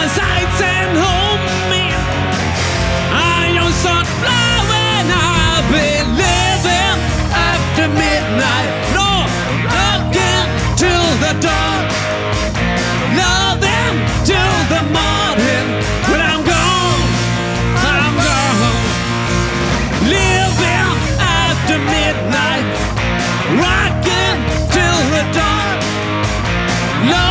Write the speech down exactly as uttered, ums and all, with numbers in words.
sights and hold me. I know sunflower and I'll be living after midnight. No, again till the dawn. Loving till the morning. When I'm gone, I'm gone. Living after midnight. Rocking till the dawn. Love